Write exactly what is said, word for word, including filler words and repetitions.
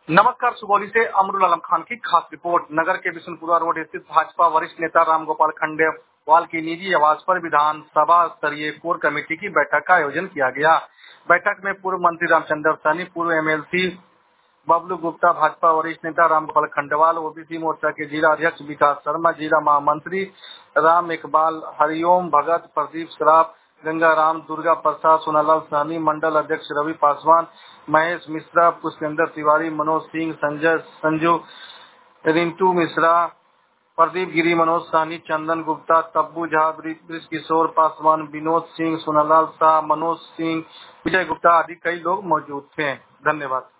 नमस्कार। सुगौली से अमरुल आलम खान की खास रिपोर्ट। नगर के बिशनपुरा रोड स्थित भाजपा वरिष्ठ नेता रामगोपाल खंडेलवाल की निजी आवास पर विधानसभा स्तरीय कोर कमेटी की बैठक का आयोजन किया गया। बैठक में पूर्व मंत्री रामचंद्र सैनी, पूर्व एमएलसी बबलू गुप्ता, भाजपा वरिष्ठ नेता रामगोपाल खंडेलवाल, ओबीसी मोर्चा के जिला अध्यक्ष विकास शर्मा, जिला महामंत्री राम इकबाल, हरिओम भगत, प्रदीप सराफ, गंगाराम, दुर्गा प्रसाद, सोनालाल सहनी, मंडल अध्यक्ष रवि पासवान, महेश मिश्रा, पुष्पेंद्र तिवारी, मनोज सिंह, संजय संजू, रिंटू मिश्रा, प्रदीप गिरी, मनोज सहनी, चंदन गुप्ता, तब्बू झा, ब्रिज किशोर पासवान, विनोद सिंह, सोनालाल शाह, मनोज सिंह, विजय गुप्ता आदि कई लोग मौजूद थे। धन्यवाद।